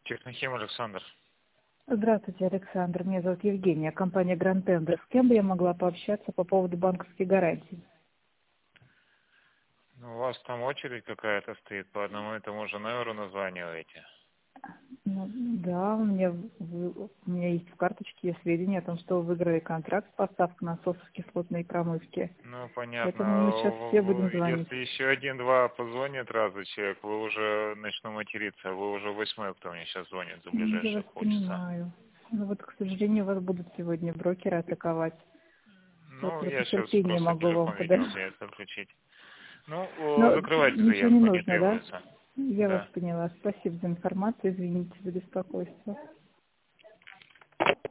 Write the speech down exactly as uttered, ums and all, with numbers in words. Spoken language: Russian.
Технохим Александр. Здравствуйте, Александр. Меня зовут Евгения, компания Grand Tender. С кем бы я могла пообщаться по поводу банковских гарантий? Ну, у вас там очередь какая-то стоит, по одному и тому же номеру названиваете. Ну, да, у меня, в- у меня есть в карточке сведения о том, что вы выиграли контракт с поставкой насосов кислотной промывки. Ну, Поэтому мы сейчас понятно. все будем Вы- звонить. Если еще один-два позвонит разу человек, вы уже начну материться. Вы уже восьмой, кто мне сейчас звонит за Ну, я ближайшие вас полчаса. понимаю. Но вот, к сожалению, вас будут сегодня брокеры атаковать. Я Ну, только я сейчас терпение просто могу вам телефон видел, подать. где это включить. Ну, о, Но закрывайте ничего не заявку, не нужно, да? требуется. Я вас Да. поняла. Спасибо за информацию. Извините за беспокойство.